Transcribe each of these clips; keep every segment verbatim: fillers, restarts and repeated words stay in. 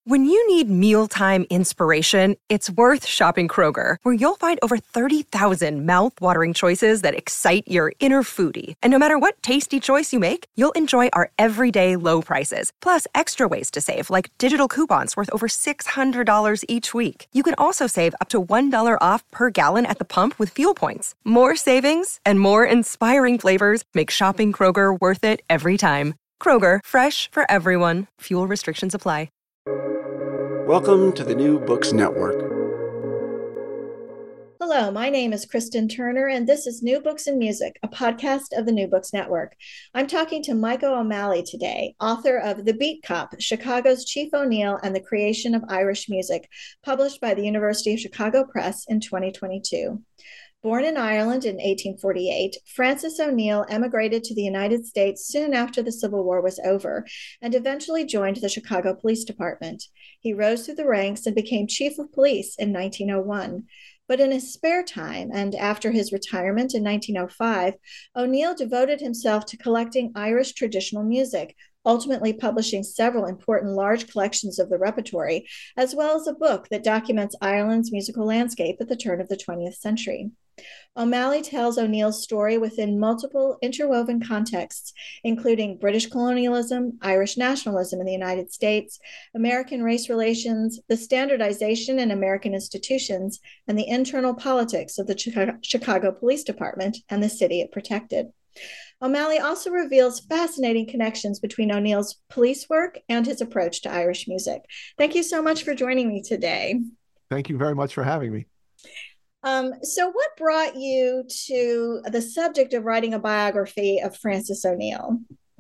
When you need mealtime inspiration, it's worth shopping Kroger, where you'll find over thirty thousand mouth-watering choices that excite your inner foodie. And no matter what tasty choice you make, you'll enjoy our everyday low prices, plus extra ways to save, like digital coupons worth over six hundred dollars each week. You can also save up to one dollar off per gallon at the pump with fuel points. More savings and more inspiring flavors make shopping Kroger worth it every time. Kroger, fresh for everyone. Fuel restrictions apply. Welcome to the New Books Network. Hello, my name is Kristen Turner, and this is New Books and Music, a podcast of the New Books Network. I'm talking to Michael O'Malley today, author of The Beat Cop, Chicago's Chief O'Neill and the Creation of Irish Music, published by the University of Chicago Press in twenty twenty-two. Born in Ireland in eighteen forty-eight, Francis O'Neill emigrated to the United States soon after the Civil War was over and eventually joined the Chicago Police Department. He rose through the ranks and became chief of police in nineteen oh one. But in his spare time and after his retirement in nineteen oh five, O'Neill devoted himself to collecting Irish traditional music, ultimately publishing several important large collections of the repertory, as well as a book that documents Ireland's musical landscape at the turn of the twentieth century. O'Malley tells O'Neill's story within multiple interwoven contexts, including British colonialism, Irish nationalism in the United States, American race relations, the standardization in American institutions, and the internal politics of the Chicago, Chicago Police Department and the city it protected. O'Malley also reveals fascinating connections between O'Neill's police work and his approach to Irish music. Thank you so much for joining me today. Thank you very much for having me. Um, so what brought you to the subject of writing a biography of Francis O'Neill?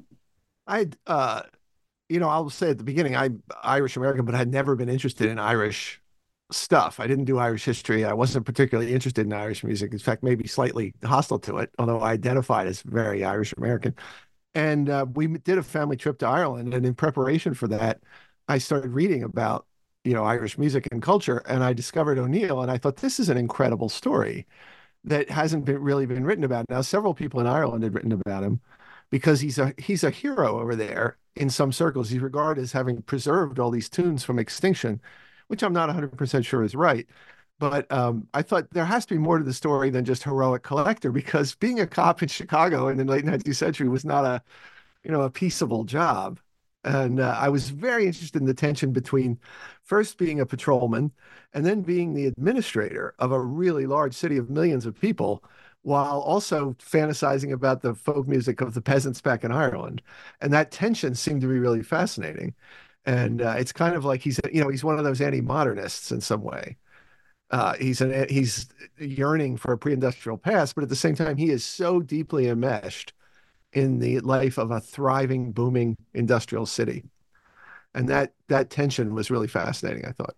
I, uh, you know, I'll say at the beginning, I'm Irish American, but I had never been interested in Irish stuff. I didn't do Irish history. I wasn't particularly interested in Irish music. In fact, maybe slightly hostile to it, although I identified as very Irish American. And uh, we did a family trip to Ireland. And in preparation for that, I started reading about you know, Irish music and culture. And I discovered O'Neill, and I thought, this is an incredible story that hasn't been really been written about. Now, several people in Ireland had written about him because he's a he's a hero over there in some circles. He's regarded as having preserved all these tunes from extinction, which I'm not one hundred percent sure is right. But um, I thought there has to be more to the story than just heroic collector, because being a cop in Chicago in the late nineteenth century was not a, you know, a peaceable job. And uh, I was very interested in the tension between first being a patrolman and then being the administrator of a really large city of millions of people, while also fantasizing about the folk music of the peasants back in Ireland. And that tension seemed to be really fascinating. And uh, it's kind of like he's, you know, he's one of those anti-modernists in some way. Uh, he's an, he's yearning for a pre-industrial past, but at the same time, he is so deeply enmeshed in the life of a thriving, booming industrial city. And that that tension was really fascinating, I thought.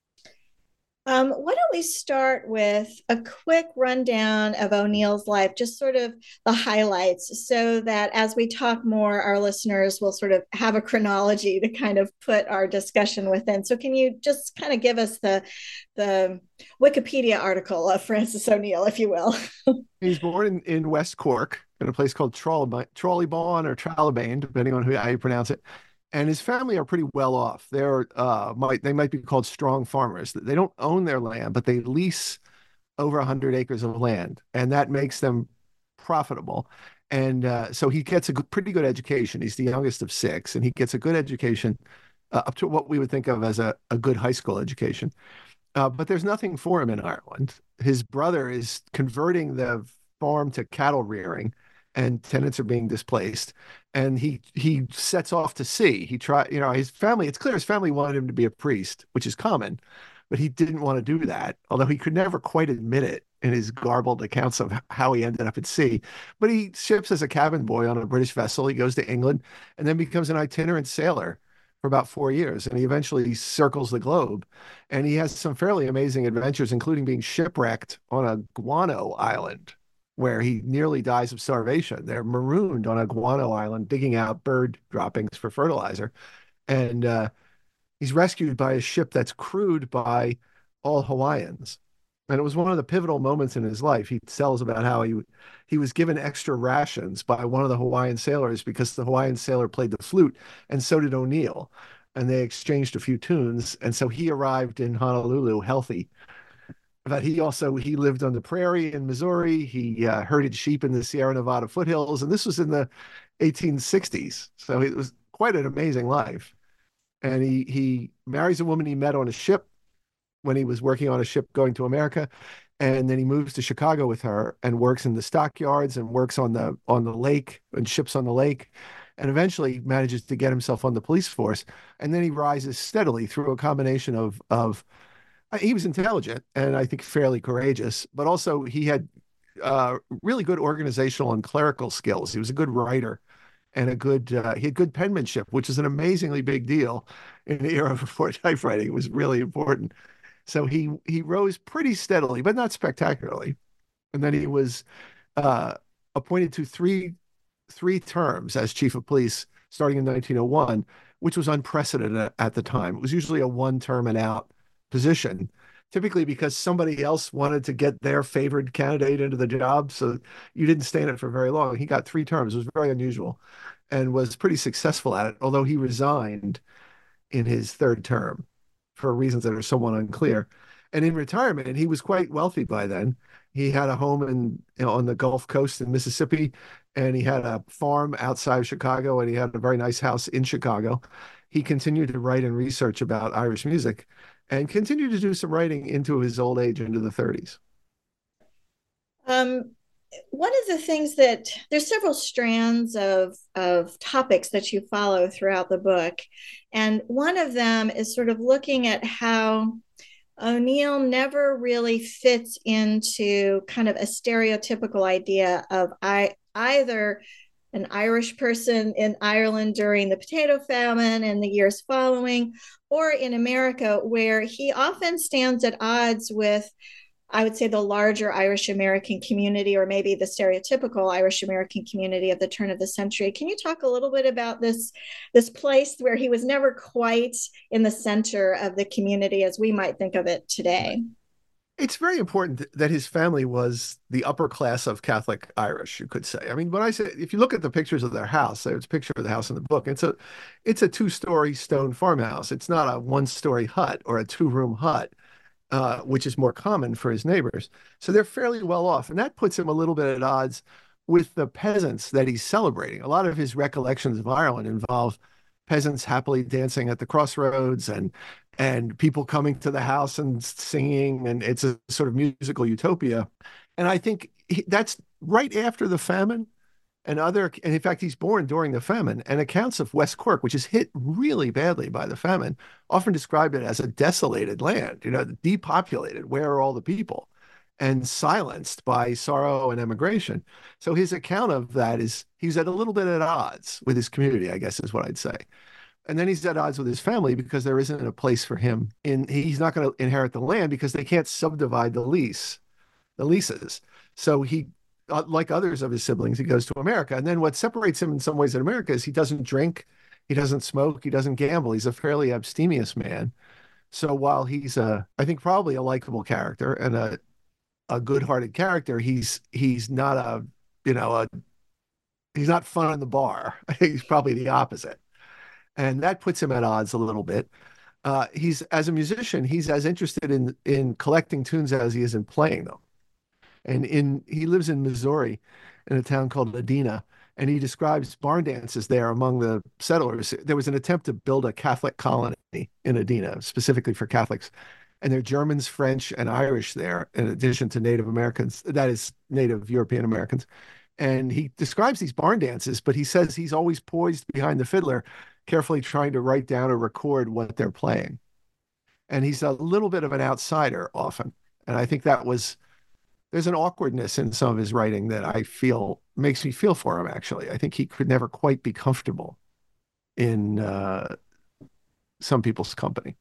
Um, why don't we start with a quick rundown of O'Neill's life, just sort of the highlights, so that as we talk more, our listeners will sort of have a chronology to kind of put our discussion within. So can you just kind of give us the, the Wikipedia article of Francis O'Neill, if you will? He's born in, in West Cork, in a place called Trolleybawn or Trallibane, depending on who, how you pronounce it. And his family are pretty well off. They're uh, might they might be called strong farmers. They don't own their land, but they lease over one hundred acres of land, and that makes them profitable. And uh, so he gets a good, pretty good education. He's the youngest of six, and he gets a good education uh, up to what we would think of as a, a good high school education. Uh, but there's nothing for him in Ireland. His brother is converting the farm to cattle rearing, and tenants are being displaced. And he he sets off to sea. He try, you know, his family, it's clear his family wanted him to be a priest, which is common, but he didn't want to do that, although he could never quite admit it in his garbled accounts of how he ended up at sea. But he ships as a cabin boy on a British vessel. He goes to England and then becomes an itinerant sailor for about four years. And he eventually circles the globe. And he has some fairly amazing adventures, including being shipwrecked on a guano island, where he nearly dies of starvation. They're marooned on a guano island, digging out bird droppings for fertilizer. And uh, he's rescued by a ship that's crewed by all Hawaiians. And it was one of the pivotal moments in his life. He tells about how he he was given extra rations by one of the Hawaiian sailors because the Hawaiian sailor played the flute, and so did O'Neill. and they exchanged a few tunes. And so he arrived in Honolulu healthy. But he also he lived on the prairie in Missouri. He uh, herded sheep in the Sierra Nevada foothills, and this was in the eighteen sixties. So it was quite an amazing life. And he he marries a woman he met on a ship when he was working on a ship going to America, and then he moves to Chicago with her and works in the stockyards and works on the on the lake and ships on the lake, and eventually manages to get himself on the police force. And then he rises steadily through a combination of of he was intelligent and I think fairly courageous, but also he had uh, really good organizational and clerical skills. He was a good writer and a good uh, he had good penmanship, which is an amazingly big deal in the era before typewriting. It was really important. So he he rose pretty steadily, but not spectacularly. And then he was uh, appointed to three three terms as chief of police starting in nineteen oh one, which was unprecedented at the time. It was usually a one term and out position, typically because somebody else wanted to get their favored candidate into the job. So you didn't stay in it for very long. He got three terms. It was very unusual and was pretty successful at it, although he resigned in his third term for reasons that are somewhat unclear. And in retirement, he was quite wealthy by then. He had a home in, you know, on the Gulf Coast in Mississippi, and he had a farm outside of Chicago, and he had a very nice house in Chicago. He continued to write and research about Irish music and continued to do some writing into his old age, into the thirties. Um, one of the things that there's several strands of, of topics that you follow throughout the book. And one of them is sort of looking at how O'Neill never really fits into kind of a stereotypical idea of I, either an Irish person in Ireland during the potato famine and the years following, or in America, where he often stands at odds with, I would say, the larger Irish American community, or maybe the stereotypical Irish American community of the turn of the century. Can you talk a little bit about this, this place where he was never quite in the center of the community as we might think of it today? It's very important that his family was the upper class of Catholic Irish, you could say. I mean, when I say, if you look at the pictures of their house, there's a picture of the house in the book. It's a, it's a two-story stone farmhouse. It's not a one-story hut or a two-room hut, uh, which is more common for his neighbors. So they're fairly well off, and that puts him a little bit at odds with the peasants that he's celebrating. A lot of his recollections of Ireland involve peasants happily dancing at the crossroads and and people coming to the house and singing, and it's a sort of musical utopia. And I think he, that's right after the famine and other, and in fact, he's born during the famine, and accounts of West Cork, which is hit really badly by the famine, often describe it as a desolated land, you know, depopulated. Where are all the people? And silenced by sorrow and emigration. So his account of that is he's at a little bit at odds with his community, I guess is what I'd say. And then he's at odds with his family because there isn't a place for him in, he's not going to inherit the land because they can't subdivide the lease, the leases. So he, like others of his siblings, he goes to America. And then what separates him in some ways in America is he doesn't drink, he doesn't smoke, he doesn't gamble. He's a fairly abstemious man. So while he's a, I think probably a likable character and a, a good-hearted character, he's, he's not a, you know, a, he's not fun in the bar. He's probably the opposite. And that puts him at odds a little bit. Uh, he's, as a musician, he's as interested in in collecting tunes as he is in playing them. And in he lives in Missouri, in a town called Edina, and he describes barn dances there among the settlers. There was an attempt to build a Catholic colony in Edina, specifically for Catholics. And there are Germans, French, and Irish there, in addition to Native Americans, that is, Native European Americans. And he describes these barn dances, but he says he's always poised behind the fiddler, carefully trying to write down or record what they're playing. And he's a little bit of an outsider often. And I think that was, there's an awkwardness in some of his writing that I feel makes me feel for him, actually. I think he could never quite be comfortable in uh, some people's company.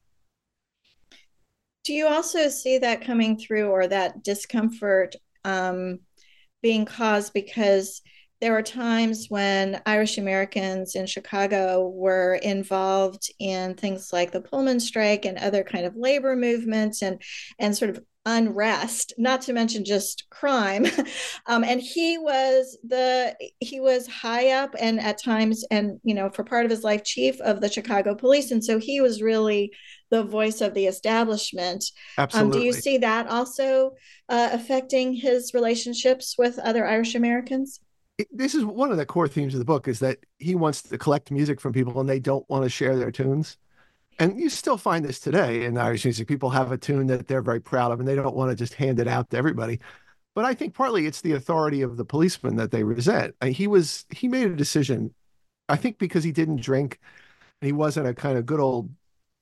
Do you also see that coming through, or that discomfort um, being caused because there were times when Irish Americans in Chicago were involved in things like the Pullman strike and other kind of labor movements, and, and sort of unrest, not to mention just crime. Um, and he was the he was high up and at times, and you know, for part of his life, chief of the Chicago police. And so he was really the voice of the establishment. Um, do you Absolutely. see that also uh, affecting his relationships with other Irish Americans? It- This is one of the core themes of the book is that he wants to collect music from people and they don't want to share their tunes. And you still find this today in Irish music. People have a tune that they're very proud of and they don't want to just hand it out to everybody. But I think partly it's the authority of the policeman that they resent. Uh, He was he made a decision, I think because he didn't drink and he wasn't a kind of good old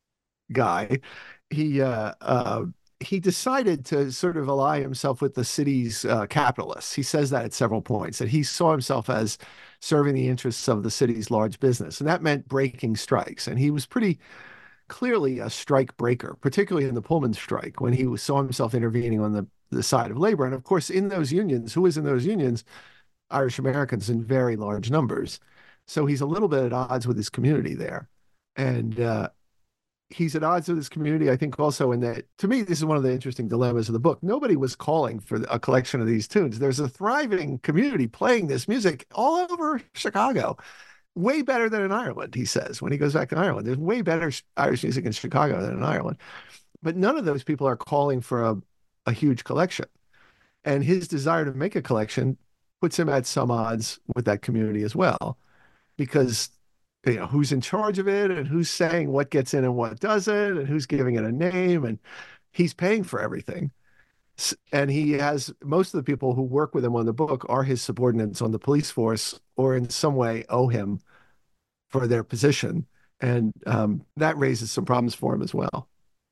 guy. He uh, uh, he decided to sort of ally himself with the city's uh, capitalists. He says that at several points, that he saw himself as serving the interests of the city's large business. And that meant breaking strikes. And he was pretty clearly a strike breaker, particularly in the Pullman strike, when he saw himself intervening on the, the side of labor. And of course, in those unions, who was in those unions? Irish Americans in very large numbers. So he's a little bit at odds with his community there. And uh, he's at odds with his community, I think, also in that, to me, this is one of the interesting dilemmas of the book. Nobody was calling for a collection of these tunes. There's a thriving community playing this music all over Chicago. Way better than in Ireland, he says, when he goes back to Ireland. There's way better Irish music in Chicago than in Ireland. But none of those people are calling for a, a huge collection. And his desire to make a collection puts him at some odds with that community as well, because you know who's in charge of it and who's saying what gets in and what doesn't and who's giving it a name, and he's paying for everything. And he has most of the people who work with him on the book are his subordinates on the police force or in some way owe him for their position. And um, that raises some problems for him as well.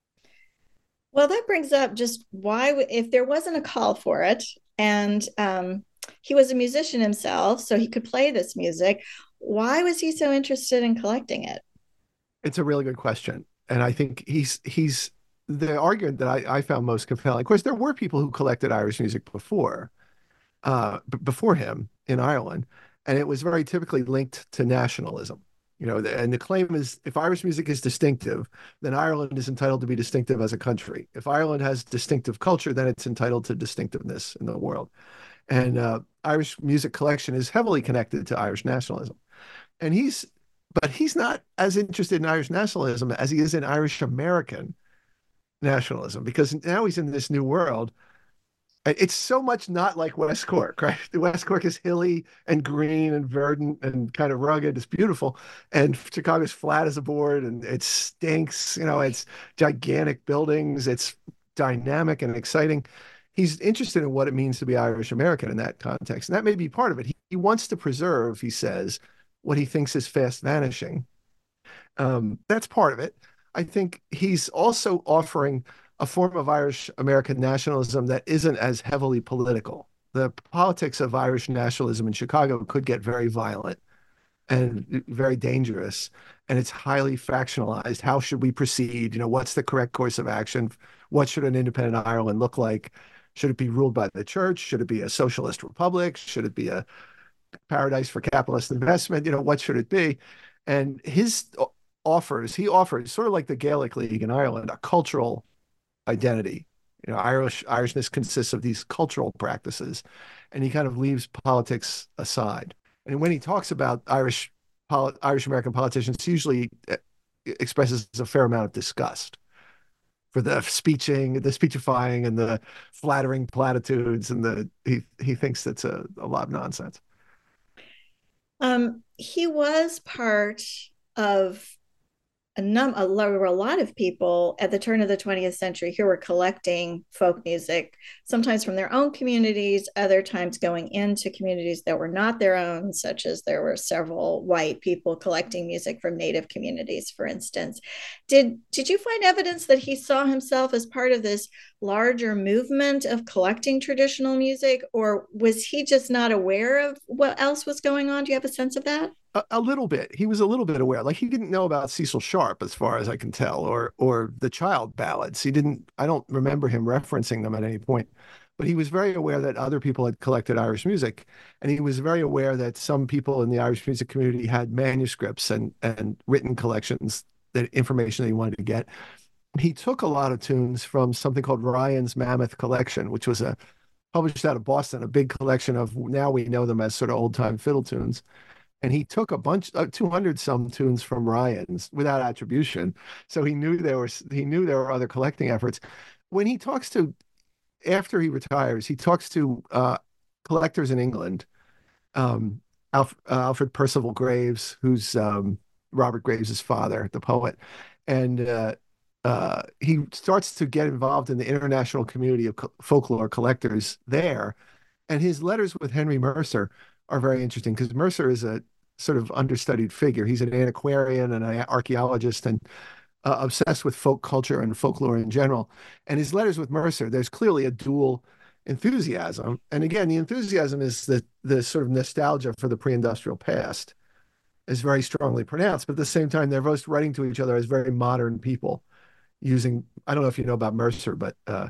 Well, that brings up just why, if there wasn't a call for it, and um, he was a musician himself, so he could play this music, why was he so interested in collecting it? It's a really good question. And I think he's he's the argument that I, I found most compelling. Of course, there were people who collected Irish music before, uh, b- before him in Ireland, and it was very typically linked to nationalism. You know, and the claim is if Irish music is distinctive, then Ireland is entitled to be distinctive as a country. If Ireland has distinctive culture, then it's entitled to distinctiveness in the world. And uh, Irish music collection is heavily connected to Irish nationalism. And he's, but he's not as interested in Irish nationalism as he is in Irish American nationalism, because now he's in this new world. It's so much not like West Cork, right? The West Cork is hilly and green and verdant and kind of rugged. It's beautiful. And Chicago's flat as a board and it stinks. You know, it's gigantic buildings. It's dynamic and exciting. He's interested in what it means to be Irish American in that context. And that may be part of it. He, he wants to preserve, he says, what he thinks is fast vanishing. Um, that's part of it. I think he's also offering a form of Irish American nationalism that isn't as heavily political. The politics of Irish nationalism in Chicago could get very violent and very dangerous, and it's highly factionalized. How should we proceed? You know, what's the correct course of action? What should an independent Ireland look like? Should it be ruled by the church? Should it be a socialist republic? Should it be a paradise for capitalist investment? You know, what should it be? And his offers, he offers, sort of like the Gaelic League in Ireland, a cultural identity. You know, Irish Irishness consists of these cultural practices, and he kind of leaves politics aside. And when he talks about Irish Irish American politicians, he usually expresses a fair amount of disgust for the speeching, the speechifying, and the flattering platitudes, and the he he thinks that's a, a lot of nonsense. Um, he was part of a num a, there were a lot of people at the turn of the twentieth century who were collecting folk music, sometimes from their own communities, other times going into communities that were not their own, such as there were several white people collecting music from native communities, for instance. Did did you find evidence that he saw himself as part of this larger movement of collecting traditional music, or was he just not aware of what else was going on? Do you have a sense of that? A, a little bit. He was a little bit aware. Like he didn't know about Cecil Sharp, as far as I can tell, or or the child ballads. He didn't. I don't remember him referencing them at any point. But he was very aware that other people had collected Irish music, and he was very aware that some people in the Irish music community had manuscripts and and written collections, that information that he wanted to get. he took a lot of tunes from something called Ryan's Mammoth Collection, which was a published out of Boston, a big collection of, now we know them as sort of old time fiddle tunes. And he took a bunch, uh, two hundred some tunes from Ryan's without attribution. So he knew there was, he knew there were other collecting efforts. When he talks to, after he retires, he talks to uh, collectors in England, um, Alf, uh, Alfred Percival Graves, who's um, Robert Graves' father, the poet. And uh, uh, he starts to get involved in the international community of co- folklore collectors there. And his letters with Henry Mercer are very interesting because Mercer is a sort of understudied figure. He's an antiquarian and an archaeologist and uh, obsessed with folk culture and folklore in general. And his letters with Mercer, there's clearly a dual enthusiasm. And again, the enthusiasm is the the sort of nostalgia for the pre-industrial past is very strongly pronounced. But at the same time, they're both writing to each other as very modern people using, I don't know if you know about Mercer, but uh,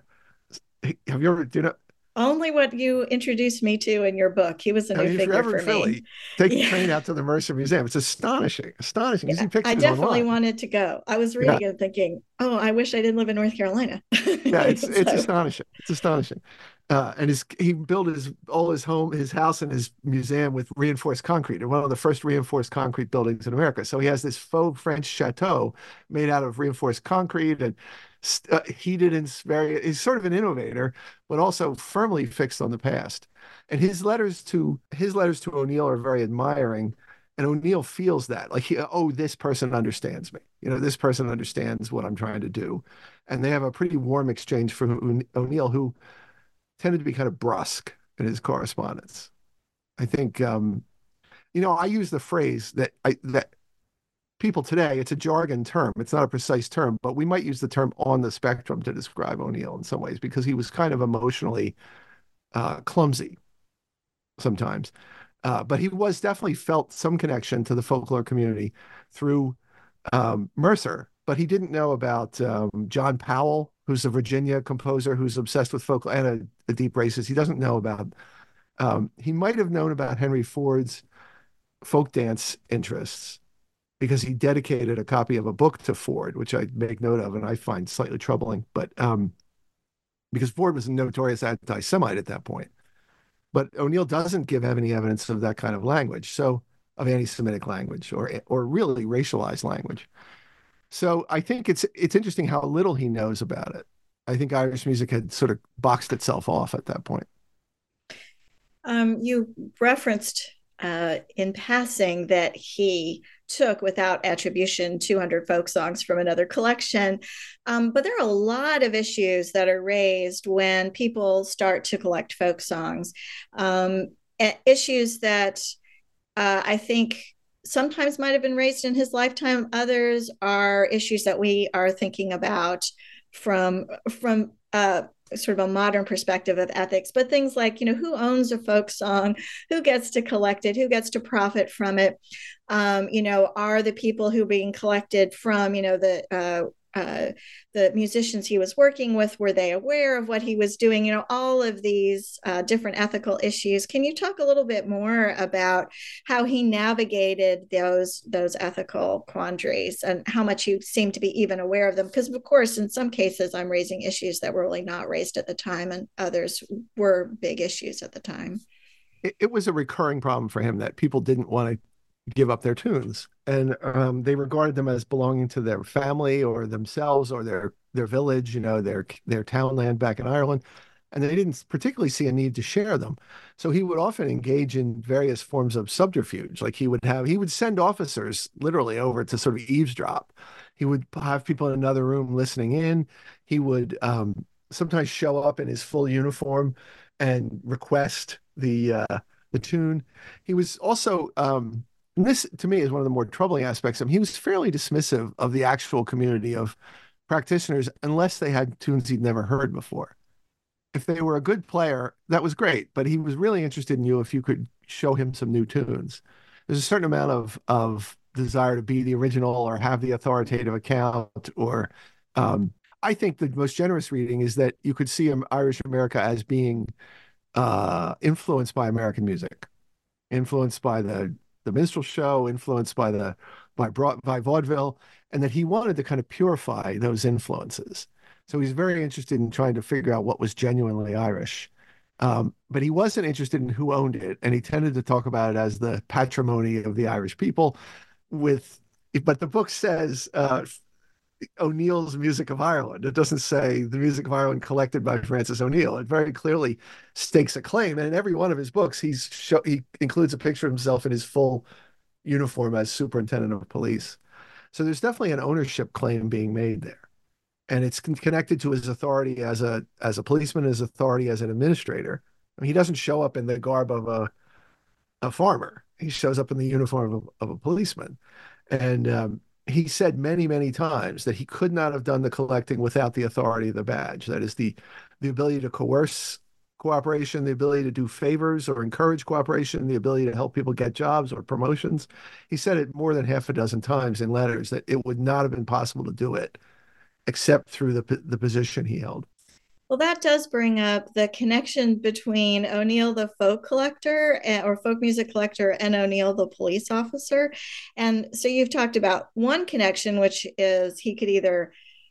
have you ever, do you know, only what you introduced me to in your book. He was a new I mean, figure if you're ever for in Philly, me. take Yeah. the train out to the Mercer Museum. It's astonishing, astonishing. You Yeah, see pictures I definitely online. wanted to go. I was reading Yeah. it thinking, oh, I wish I didn't live in North Carolina. Yeah, it's it's So, astonishing. It's astonishing. Uh, and his he built his all his home, his house, and his museum with reinforced concrete, and one of the first reinforced concrete buildings in America. So he has this faux French chateau made out of reinforced concrete and uh, heated and very. He's sort of an innovator, but also firmly fixed on the past. And his letters to his letters to O'Neill are very admiring. And O'Neill feels that, like, he, oh, this person understands me. You know, this person understands what I'm trying to do. And they have a pretty warm exchange for O'Neill, who tended to be kind of brusque in his correspondence. I think, um, you know, I use the phrase that I, that people today, it's a jargon term. It's not a precise term, but we might use the term on the spectrum to describe O'Neill in some ways, because he was kind of emotionally uh, clumsy sometimes. Uh, but he was definitely felt some connection to the folklore community through um, Mercer, but he didn't know about um, John Powell, who's a Virginia composer who's obsessed with folklore and a, a deep racist. He doesn't know about, um, he might have known about Henry Ford's folk dance interests because he dedicated a copy of a book to Ford, which I make note of and I find slightly troubling, but um, because Ford was a notorious anti-Semite at that point. But O'Neill doesn't give any evidence of that kind of language, so of anti-Semitic language or or really racialized language. So I think it's it's interesting how little he knows about it. I think Irish music had sort of boxed itself off at that point. Um, you referenced uh, in passing that he took, without attribution, two hundred folk songs from another collection. Um, but there are a lot of issues that are raised when people start to collect folk songs. Um, issues that uh, I think sometimes might have been raised in his lifetime. Others are issues that we are thinking about from, from uh, sort of a modern perspective of ethics, but things like, you know, who owns a folk song, who gets to collect it, who gets to profit from it, um, you know, are the people who are being collected from, you know, the uh, uh, the musicians he was working with, were they aware of what he was doing? You know, all of these uh, different ethical issues. Can you talk a little bit more about how he navigated those those ethical quandaries and how much you seem to be even aware of them? Because, of course, in some cases, I'm raising issues that were really not raised at the time, and others were big issues at the time. It, it was a recurring problem for him that people didn't want to give up their tunes, and um, they regarded them as belonging to their family or themselves or their their village, you know, their their townland back in Ireland, and they didn't particularly see a need to share them. So he would often engage in various forms of subterfuge. Like he would have he would send officers literally over to sort of eavesdrop. He would have people in another room listening in. He would um, sometimes show up in his full uniform and request the uh, the tune. He was also um, and this, to me, is one of the more troubling aspects of him. He was fairly dismissive of the actual community of practitioners unless they had tunes he'd never heard before. If they were a good player, that was great, but he was really interested in you if you could show him some new tunes. There's a certain amount of of desire to be the original or have the authoritative account. Or um, I think the most generous reading is that you could see Irish America as being uh, influenced by American music, influenced by the the minstrel show, influenced by the by broad, by vaudeville, and that he wanted to kind of purify those influences. So he's very interested in trying to figure out what was genuinely Irish. Um, but he wasn't interested in who owned it, and he tended to talk about it as the patrimony of the Irish people. With, but the book says uh, O'Neill's Music of Ireland. It doesn't say the Music of Ireland collected by Francis O'Neill. It very clearly stakes a claim, and in every one of his books, he's show, he includes a picture of himself in his full uniform as superintendent of police. So there's definitely an ownership claim being made there. And it's connected to his authority as a as a policeman, his authority as an administrator. I mean, he doesn't show up in the garb of a a farmer. He shows up in the uniform of a, of a policeman. And um, he said many, many times that he could not have done the collecting without the authority of the badge. That is the the ability to coerce cooperation, the ability to do favors or encourage cooperation, the ability to help people get jobs or promotions. He said it more than half a dozen times in letters that it would not have been possible to do it except through the the position he held. Well, that does bring up the connection between O'Neill, the folk collector or folk music collector, and O'Neill, the police officer. And so you've talked about one connection, which is he could either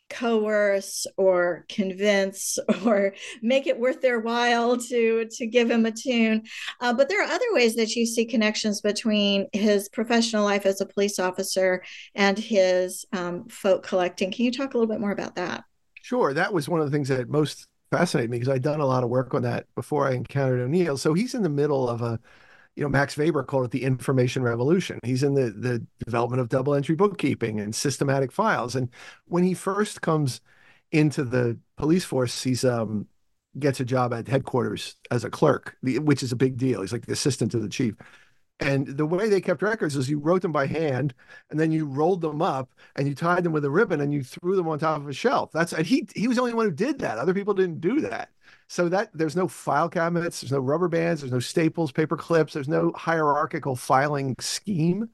coerce or convince or make it worth their while to to give him a tune. Uh, but there are other ways that you see connections between his professional life as a police officer and his um, folk collecting. Can you talk a little bit more about that? Sure. That was one of the things that most fascinated me because I'd done a lot of work on that before I encountered O'Neill. So he's in the middle of a, you know, Max Weber called it the information revolution. He's in the, the development of double entry bookkeeping and systematic files. And when he first comes into the police force, he's um, gets a job at headquarters as a clerk, which is a big deal. He's like the assistant to the chief. And the way they kept records is you wrote them by hand, and then you rolled them up, and you tied them with a ribbon, and you threw them on top of a shelf. That's and he he was the only one who did that. Other people didn't do that. So that there's no file cabinets, there's no rubber bands, there's no staples, paper clips, there's no hierarchical filing scheme.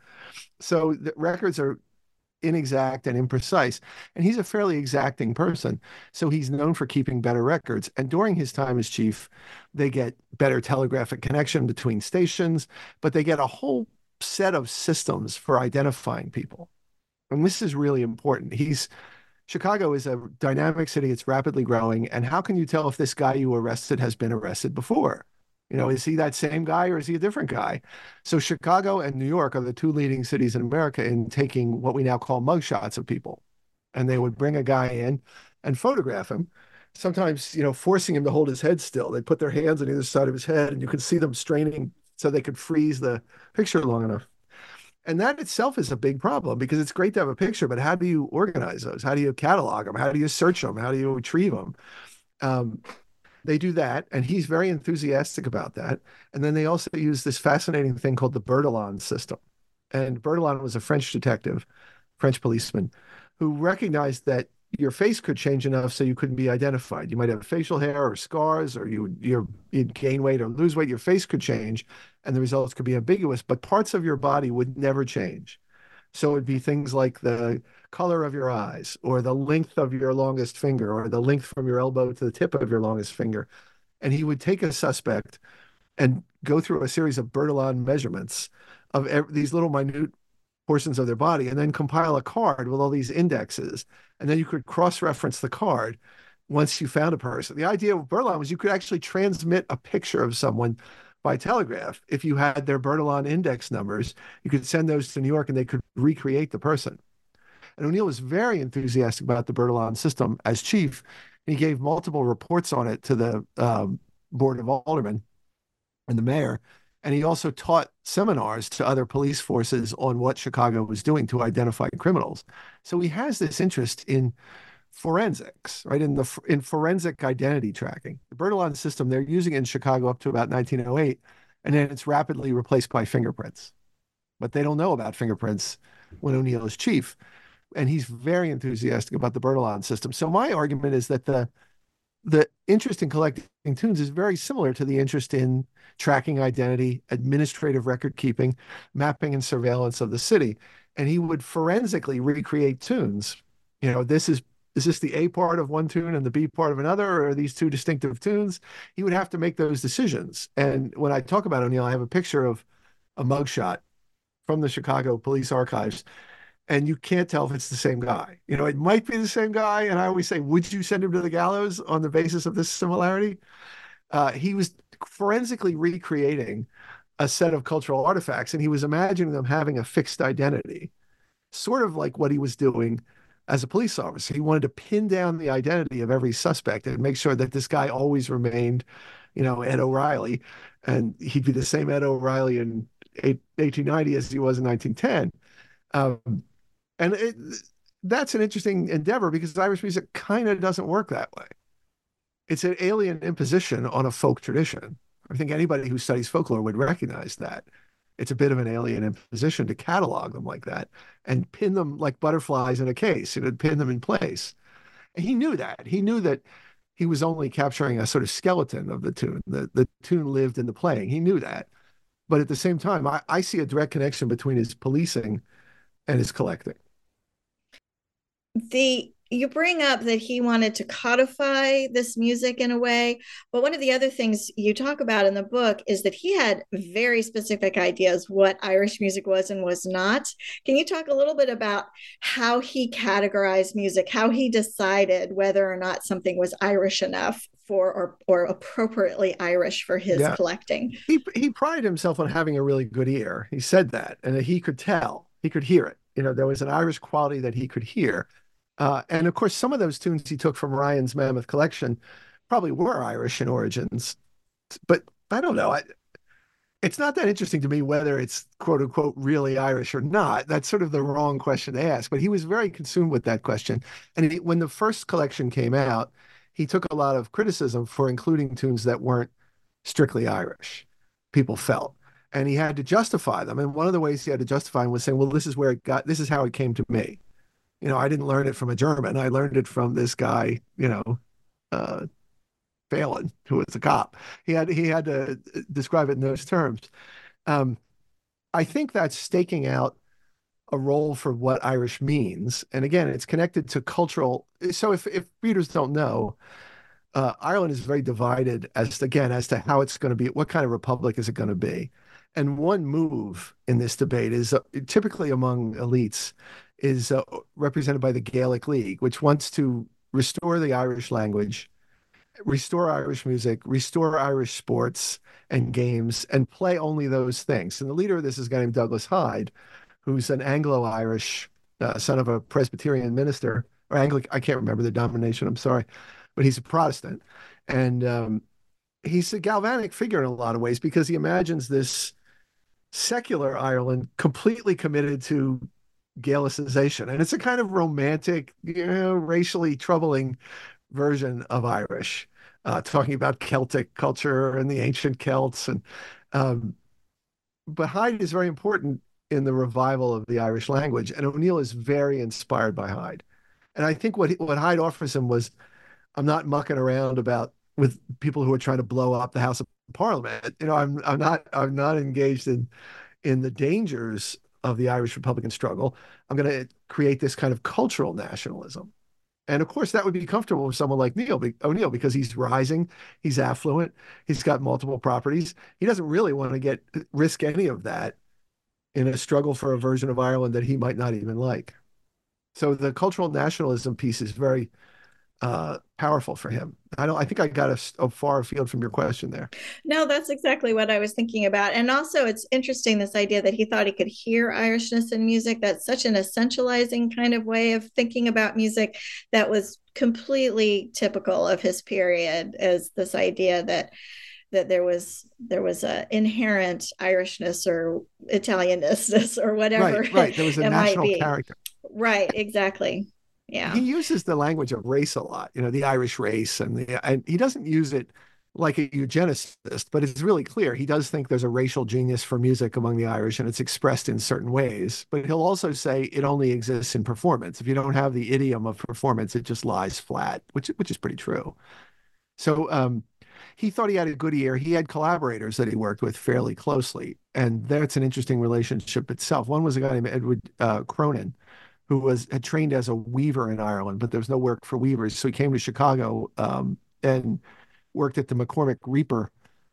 So the records are inexact and imprecise. And he's a fairly exacting person. So he's known for keeping better records. And during his time as chief, they get better telegraphic connection between stations, but they get a whole set of systems for identifying people. And this is really important. He's Chicago is a dynamic city. It's rapidly growing. And how can you tell if this guy you arrested has been arrested before? You know, is he that same guy or is he a different guy? So Chicago and New York are the two leading cities in America in taking what we now call mugshots of people. And they would bring a guy in and photograph him, sometimes, you know, forcing him to hold his head still. They'd put their hands on either side of his head and you could see them straining so they could freeze the picture long enough. And that itself is a big problem because it's great to have a picture, but how do you organize those? How do you catalog them? How do you search them? How do you retrieve them? Um, They do that, and he's very enthusiastic about that. And then they also use this fascinating thing called the Bertillon system. And Bertillon was a French detective, French policeman, who recognized that your face could change enough so you couldn't be identified. You might have facial hair or scars, or you, you're, you'd gain weight or lose weight. Your face could change, and the results could be ambiguous, but parts of your body would never change. So it'd be things like the color of your eyes or the length of your longest finger or the length from your elbow to the tip of your longest finger. And he would take a suspect and go through a series of Bertillon measurements of every, these little minute portions of their body and then compile a card with all these indexes. And then you could cross-reference the card once you found a person. The idea of Bertillon was you could actually transmit a picture of someone by telegraph. If you had their Bertillon index numbers, you could send those to New York and they could recreate the person. And O'Neill was very enthusiastic about the Bertillon system as chief. He gave multiple reports on it to the um, Board of Aldermen and the mayor. And he also taught seminars to other police forces on what Chicago was doing to identify criminals. So he has this interest in forensics, right? In the in forensic identity tracking. The Bertillon system, they're using it in Chicago up to about nineteen oh eight, and then it's rapidly replaced by fingerprints. But they don't know about fingerprints when O'Neill is chief. And he's very enthusiastic about the Bertillon system. So my argument is that the the interest in collecting tunes is very similar to the interest in tracking identity, administrative record keeping, mapping and surveillance of the city. And he would forensically recreate tunes. You know, this is Is this the A part of one tune and the B part of another, or are these two distinctive tunes? He would have to make those decisions. And when I talk about O'Neill, I have a picture of a mugshot from the Chicago Police Archives. and you can't tell if it's the same guy. You know, it might be the same guy, and I always say, would you send him to the gallows on the basis of this similarity? Uh, he was forensically recreating a set of cultural artifacts, and he was imagining them having a fixed identity, sort of like what he was doing as a police officer. He wanted to pin down the identity of every suspect and make sure that this guy always remained, you know, Ed O'Reilly, and he'd be the same Ed O'Reilly in eighteen ninety as he was in nineteen ten. Um, and it, that's an interesting endeavor because Irish music kind of doesn't work that way. It's an alien imposition on a folk tradition. I think anybody who studies folklore would recognize that. It's a bit of an alien imposition to catalog them like that and pin them like butterflies in a case, you know, pin them in place. And he knew that. He knew that he was only capturing a sort of skeleton of the tune. The, the tune lived in the playing. He knew that. But at the same time, I, I see a direct connection between his policing and his collecting. The you bring up that he wanted to codify this music in a way, but one of the other things you talk about in the book is that he had very specific ideas what Irish music was and was not. Can you talk a little bit about how he categorized music, how he decided whether or not something was Irish enough for or, or appropriately Irish for his yeah. collecting? He he prided himself on having a really good ear. He said that, and that he could tell, he could hear it. You know, there was an Irish quality that he could hear. Uh, and of course, some of those tunes he took from Ryan's Mammoth collection probably were Irish in origins. But I don't know. I, it's not that interesting to me whether it's quote unquote really Irish or not. That's sort of the wrong question to ask. But he was very consumed with that question. And he, when the first collection came out, he took a lot of criticism for including tunes that weren't strictly Irish, people felt. And he had to justify them. And one of the ways he had to justify them was saying, well, this is where it got, this is how it came to me. You know, I didn't learn it from a German. I learned it from this guy, you know, uh, Phelan, who was a cop. He had he had to describe it in those terms. Um, I think that's staking out a role for what Irish means. And again, it's connected to cultural. So if, if readers don't know, uh, Ireland is very divided as, again, as to how it's going to be, what kind of republic is it going to be? And one move in this debate is uh, typically among elites is uh, represented by the Gaelic League, which wants to restore the Irish language, restore Irish music, restore Irish sports and games, and play only those things. And the leader of this is a guy named Douglas Hyde, who's an Anglo-Irish uh, son of a Presbyterian minister, or Anglican, I can't remember the denomination, I'm sorry, but he's a Protestant. And um, he's a galvanic figure in a lot of ways because he imagines this secular Ireland completely committed to Gaelicization. And it's a kind of romantic, you know, racially troubling version of Irish, uh, talking about Celtic culture and the ancient Celts. And um, but Hyde is very important in the revival of the Irish language. And O'Neill is very inspired by Hyde. And I think what, what Hyde offers him was, I'm not mucking around about with people who are trying to blow up the House of Parliament. You know, I'm I'm not I'm not engaged in in the dangers of the Irish Republican struggle. I'm going to create this kind of cultural nationalism. And of course, that would be comfortable with someone like Neil O'Neill because he's rising, he's affluent, he's got multiple properties. He doesn't really want to get risk any of that in a struggle for a version of Ireland that he might not even like. So the cultural nationalism piece is very uh, powerful for him. I don't. I think I got a, a far afield from your question there. No, that's exactly what I was thinking about. And also, it's interesting this idea that he thought he could hear Irishness in music. That's such an essentializing kind of way of thinking about music that was completely typical of his period. As this idea that that there was there was a inherent Irishness or Italianness or whatever. Right. Right. There was a national character. Right. Exactly. Yeah. He uses the language of race a lot, you know, the Irish race, and the and he doesn't use it like a eugenicist, but it's really clear. He does think there's a racial genius for music among the Irish, and it's expressed in certain ways. But he'll also say it only exists in performance. If you don't have the idiom of performance, it just lies flat, which which is pretty true. So um, he thought he had a good ear. He had collaborators that he worked with fairly closely, and that's an interesting relationship itself. One was a guy named Edward uh, Cronin, who was had trained as a weaver in Ireland, but there was no work for weavers. So he came to Chicago um, and worked at the McCormick Reaper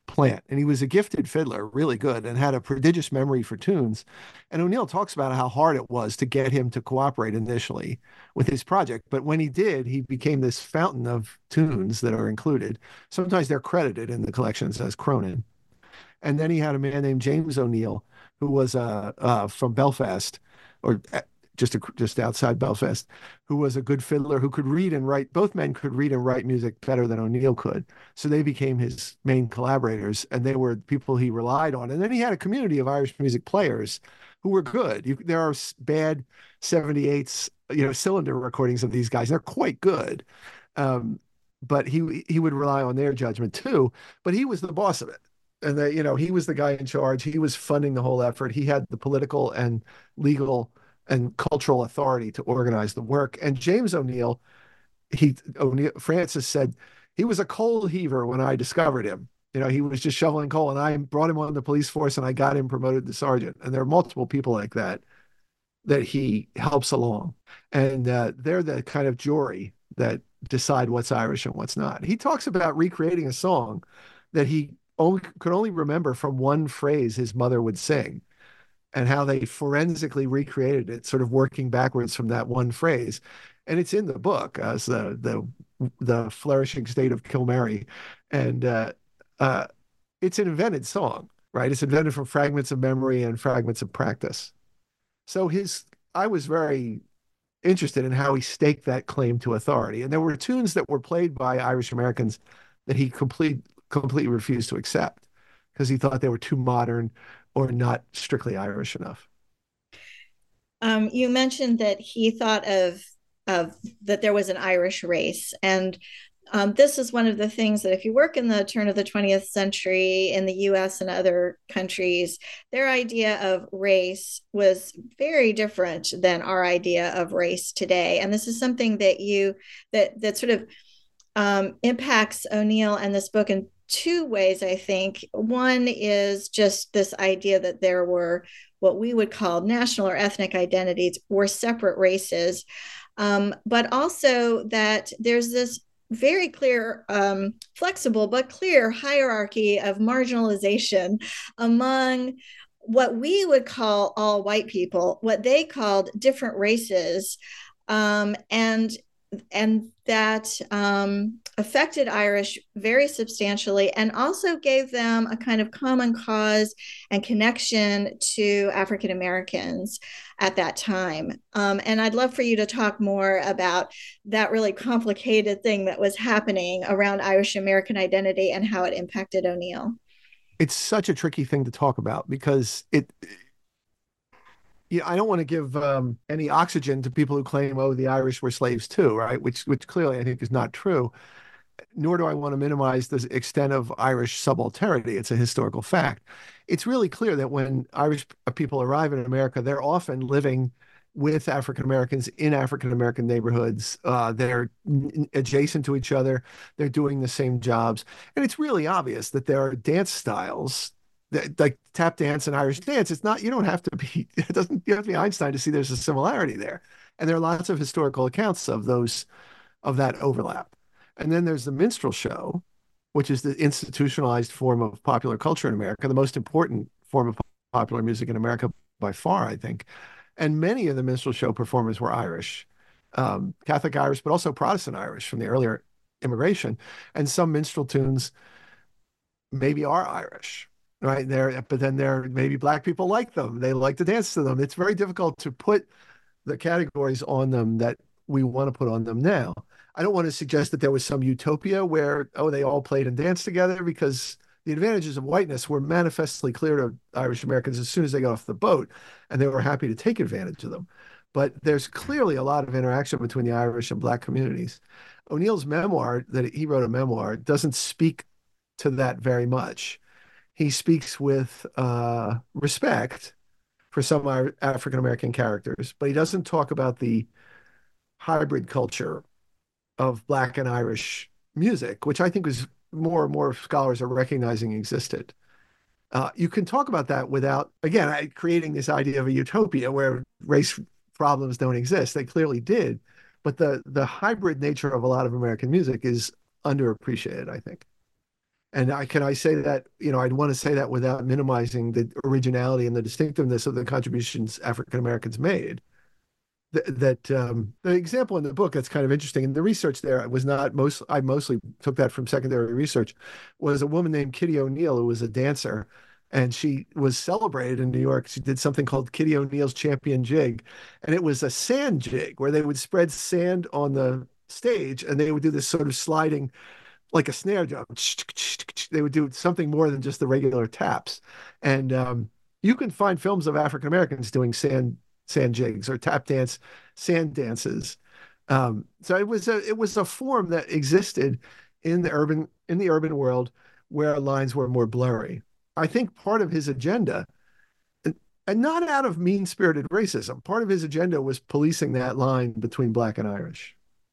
plant. And he was a gifted fiddler, really good, and had a prodigious memory for tunes. And O'Neill talks about how hard it was to get him to cooperate initially with his project. But when he did, he became this fountain of tunes that are included. Sometimes they're credited in the collections as Cronin. And then he had a man named James O'Neill, who was uh, uh, from Belfast, or just a, just outside Belfast, who was a good fiddler who could read and write. Both men could read and write music better than O'Neill could. So they became his main collaborators, and they were people he relied on. And then he had a community of Irish music players who were good. You, there are bad seventy-eights, you know, cylinder recordings of these guys. They're quite good. Um, but he he would rely on their judgment too. But he was the boss of it. And they, you know, he was the guy in charge. He was funding the whole effort. He had the political and legal and cultural authority to organize the work. And James O'Neill, he O'Neill, Francis said he was a coal heaver when I discovered him. You know, he was just shoveling coal, and I brought him on the police force, and I got him promoted to sergeant. And there are multiple people like that that he helps along, and uh, they're the kind of jury that decide what's Irish and what's not. He talks about recreating a song that he only, could only remember from one phrase his mother would sing, and how they forensically recreated it, sort of working backwards from that one phrase. And it's in the book as the the the flourishing state of Kilmary. And uh, uh, it's an invented song, right? It's invented from fragments of memory and fragments of practice. So his, I was very interested in how he staked that claim to authority. And there were tunes that were played by Irish Americans that he complete, completely refused to accept because he thought they were too modern or not strictly Irish enough. Um, you mentioned that he thought of of that there was an Irish race, and um, this is one of the things that if you work in the turn of the twentieth century in the U S and other countries, their idea of race was very different than our idea of race today. And this is something that you that that sort of um, impacts O'Neill and this book in two ways, I think. One is just this idea that there were what we would call national or ethnic identities, were separate races, um, but also that there's this very clear, um, flexible, but clear hierarchy of marginalization among what we would call all white people, what they called different races, um, and and that um, affected Irish very substantially, and also gave them a kind of common cause and connection to African Americans at that time. Um, and I'd love for you to talk more about that really complicated thing that was happening around Irish American identity and how it impacted O'Neill. It's such a tricky thing to talk about because it, yeah, I don't want to give um, any oxygen to people who claim, oh, the Irish were slaves too, right? Which, which clearly I think is not true. Nor do I want to minimize the extent of Irish subalternity. It's a historical fact. It's really clear that when Irish people arrive in America, they're often living with African Americans in African American neighborhoods. Uh, they're adjacent to each other. They're doing the same jobs. And it's really obvious that there are dance styles like tap dance and Irish dance. It's not, you don't have to be, it doesn't, you have to be Einstein to see there's a similarity there. And there are lots of historical accounts of those, of that overlap. And then there's the minstrel show, which is the institutionalized form of popular culture in America, the most important form of popular music in America by far, I think. And many of the minstrel show performers were Irish, um, Catholic Irish, but also Protestant Irish from the earlier immigration. And some minstrel tunes maybe are Irish. Right there, but then there maybe Black people like them. They like to dance to them. It's very difficult to put the categories on them that we want to put on them now. I don't want to suggest that there was some utopia where, oh, they all played and danced together, because the advantages of whiteness were manifestly clear to Irish Americans as soon as they got off the boat, and they were happy to take advantage of them. But there's clearly a lot of interaction between the Irish and Black communities. O'Neill's memoir, that he wrote a memoir, doesn't speak to that very much. He speaks with uh, respect for some African-American characters, but he doesn't talk about the hybrid culture of Black and Irish music, which I think is more and more scholars are recognizing existed. Uh, you can talk about that without, again, creating this idea of a utopia where race problems don't exist. They clearly did, but the, the hybrid nature of a lot of American music is underappreciated, I think. And I can I say that, you know, I'd want to say that without minimizing the originality and the distinctiveness of the contributions African Americans made. Th- that um, the example in the book that's kind of interesting, and the research there was not most, I mostly took that from secondary research, was a woman named Kitty O'Neill, who was a dancer, and she was celebrated in New York. She did something called Kitty O'Neill's Champion Jig, and it was a sand jig where they would spread sand on the stage and they would do this sort of sliding like a snare drum. They would do something more than just the regular taps. And um, you can find films of African Americans doing sand sand jigs or tap dance, sand dances. Um, so it was a it was a form that existed in the urban in the urban world where lines were more blurry. I think part of his agenda, and, and not out of mean-spirited racism, part of his agenda was policing that line between Black and Irish.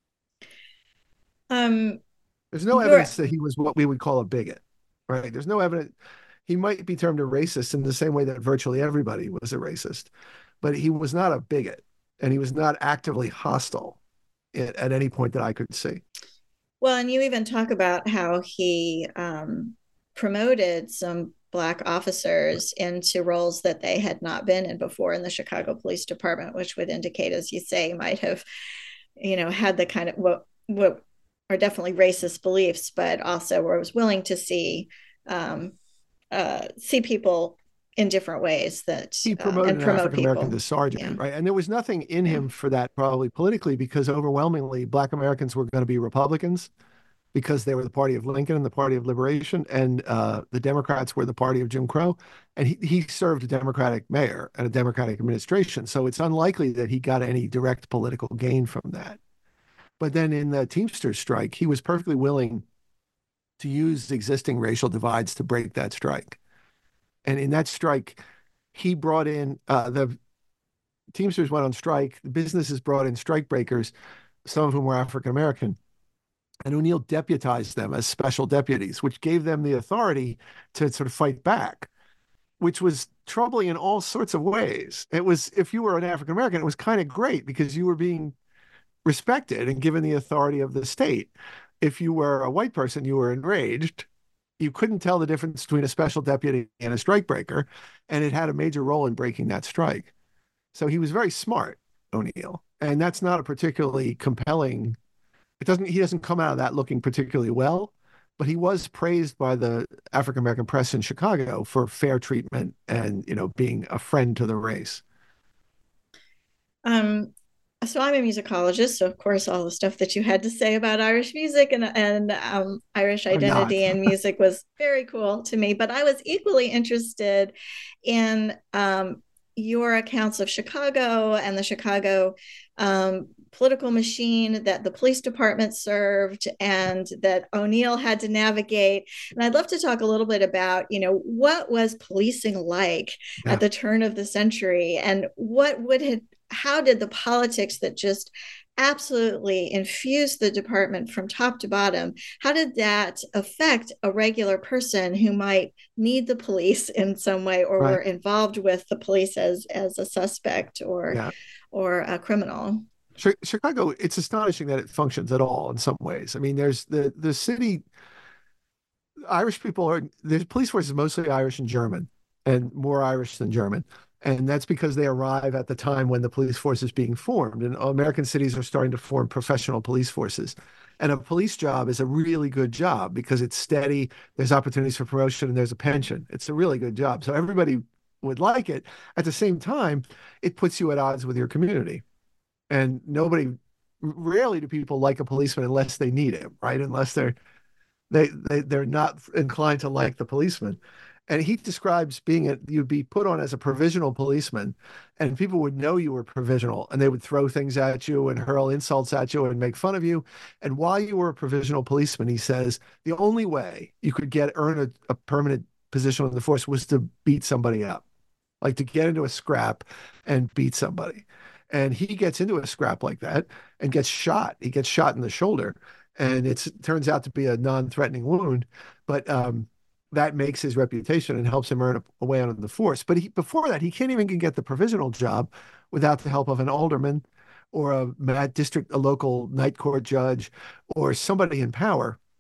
Um, There's no you're evidence that he was what we would call a bigot, right? There's no evidence. He might be termed a racist in the same way that virtually everybody was a racist, but he was not a bigot, and he was not actively hostile at, at any point that I could see. Well, and you even talk about how he um, promoted some Black officers into roles that they had not been in before in the Chicago Police Department, which would indicate, as you say, might have, you know, had the kind of what what are definitely racist beliefs, but also was willing to see um, uh, see people in different ways that He uh, promoted and an promote African American people. to sergeant, Yeah. right? And there was nothing in Yeah. him for that probably politically, because overwhelmingly Black Americans were going to be Republicans because they were the party of Lincoln and the party of liberation, and uh, the Democrats were the party of Jim Crow. And he, he served a Democratic mayor and a Democratic administration. So it's unlikely that he got any direct political gain from that. But then in the Teamsters strike, he was perfectly willing to use existing racial divides to break that strike. And in that strike, he brought in uh, the Teamsters went on strike. The businesses brought in strike breakers, some of whom were African American. And O'Neill deputized them as special deputies, which gave them the authority to sort of fight back, which was troubling in all sorts of ways. It was, if you were an African American, it was kind of great because you were being respected and given the authority of the state. If you were a white person, you were enraged. You couldn't tell the difference between a special deputy and a strikebreaker, and it had a major role in breaking that strike. So he was very smart, O'Neill, and that's not a particularly compelling. It doesn't. He doesn't come out of that looking particularly well, but he was praised by the African American press in Chicago for fair treatment and, you know, being a friend to the race. Um, so I'm a musicologist, so of course all the stuff that you had to say about Irish music and and um, Irish identity and music was very cool to me. But I was equally interested in um, your accounts of Chicago and the Chicago um, political machine that the police department served and that O'Neill had to navigate. And I'd love to talk a little bit about, you know, what was policing like yeah. at the turn of the century, and what would have, how did the politics that just absolutely infused the department from top to bottom, how did that affect a regular person who might need the police in some way, or right. were involved with the police as as a suspect or yeah. or a criminal? Chicago, it's astonishing that it functions at all in some ways. I mean, there's the the city, Irish people are, the police force is mostly Irish and German, and more Irish than German. And that's because they arrive at the time when the police force is being formed. And American cities are starting to form professional police forces. And a police job is a really good job because it's steady, there's opportunities for promotion, and there's a pension. It's a really good job. So everybody would like it. At the same time, it puts you at odds with your community. And nobody, rarely do people like a policeman unless they need him, right? Unless they're they, they they're not inclined to like the policeman. And he describes being a, you'd be put on as a provisional policeman, and people would know you were provisional, and they would throw things at you and hurl insults at you and make fun of you. And while you were a provisional policeman, he says, the only way you could get earn a, a permanent position in the force was to beat somebody up, like to get into a scrap and beat somebody. And he gets into a scrap like that and gets shot. He gets shot in the shoulder, and it's, it turns out to be a non-threatening wound, but um, that makes his reputation and helps him earn a, a way on the force. But he, before that, he can't even get the provisional job without the help of an alderman or a district, a local night court judge, or somebody in power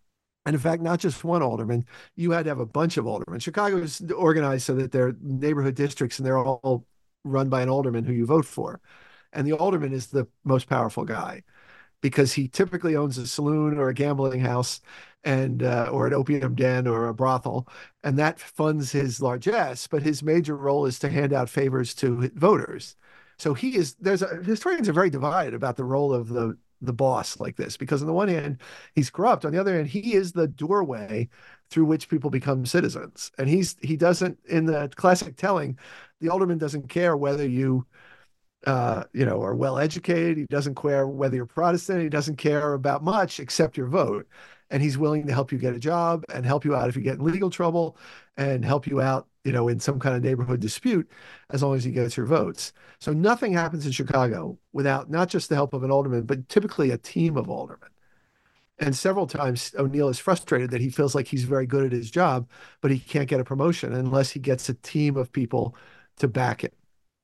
And in fact, not just one alderman, you had to have a bunch of aldermen. Chicago is organized so that they're neighborhood districts and they're all run by an alderman who you vote for. And the alderman is the most powerful guy because he typically owns a saloon or a gambling house and uh, or an opium den or a brothel, and that funds his largesse. But his major role is to hand out favors to voters. So he is. There's a, historians are very divided about the role of the the boss like this because on the one hand he's corrupt, on the other hand he is the doorway through which people become citizens. And he's he doesn't, in the classic telling, the alderman doesn't care whether you uh, you know, are well educated. He doesn't care whether you're Protestant. He doesn't care about much except your vote. And he's willing to help you get a job and help you out if you get in legal trouble and help you out, you know, in some kind of neighborhood dispute, as long as he gets your votes. So nothing happens in Chicago without not just the help of an alderman, but typically a team of aldermen. And several times O'Neill is frustrated that he feels like he's very good at his job, but he can't get a promotion unless he gets a team of people to back it.